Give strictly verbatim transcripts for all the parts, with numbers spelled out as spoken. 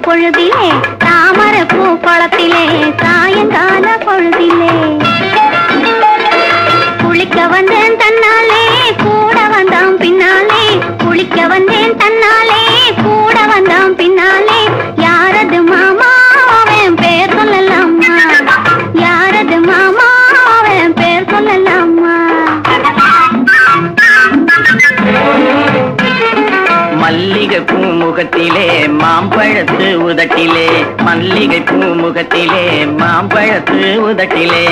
பொழுதிலே தாமரை பூ குளத்திலே சாயங்கால பொழுதிலே குளிக்க வந்தேன் தன்னாலே கூட வந்தான் பின்னாலே குளிக்க வந்தேன் தன்னாலே கூட வந்தான் பின்னாலே யாரது மாமா அவன் பேர் சொல்லலாமா யாரது மாமா அவன் பேர் சொல்லலாமா மல்லிகை பூமுகத்திலே மாம்பழத்து உதட்டிலே மல்லிகை பூமுகத்திலே மாம்பழத்து உதட்டிலே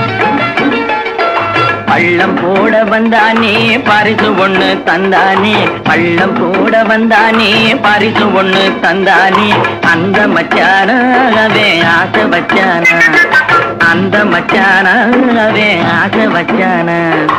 பள்ளம் போட வந்தானே பரிசு ஒண்ணு தந்தானே பள்ளம் போட வந்தானே பரிசு ஒண்ணு தந்தானே அந்த மச்சானாவே ஆசை வச்சானா அந்த மச்சானாவே ஆசை வச்சானா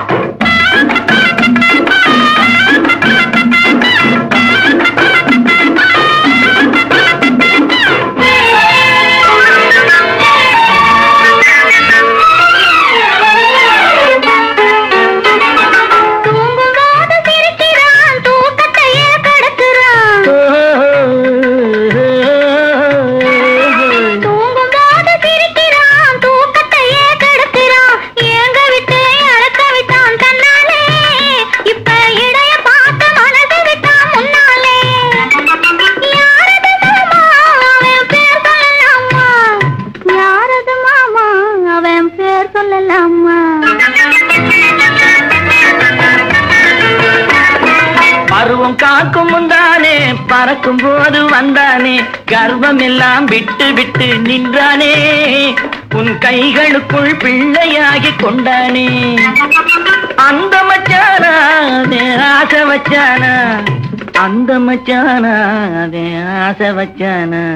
பருவம் காக்கும் முந்தானே பறக்கும் போது வந்தானே கர்வம் எல்லாம் விட்டு விட்டு நின்றானே உன் கைகளுக்குள் பிள்ளையாகி கொண்டானே அந்த மச்சானா ஆசை வச்சானா அந்த மச்சானா ஆசை வச்சானா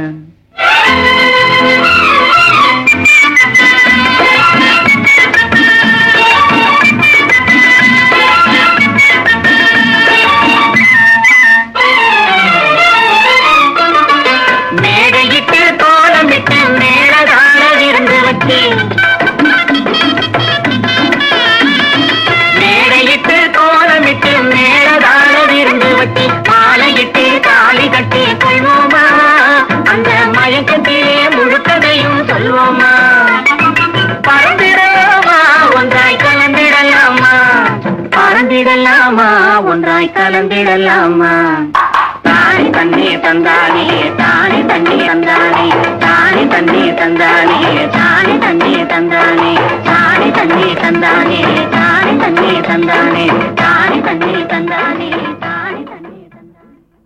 மேடையிட்டு கோலமிட்டு மேலதான விருந்து வச்சு மாலையிட்டு தாலி கட்டி கொள்வோமா அந்த மயக்கத்திலே முழுக்கதையும் சொல்வோமா பறந்திடலாமா ஒன்றாய் கலந்திடலாமா பறந்திடலாமா ஒன்றாய் கலந்திடலாமா தானி தண்ணி தந்தானே தானி தண்ணி தந்தானே தானி தண்ணி தந்தானே தானி தண்ணி தந்தானே தானி தண்ணி தந்தானே தானி தண்ணி தந்தானே தானி தண்ணி தந்தானே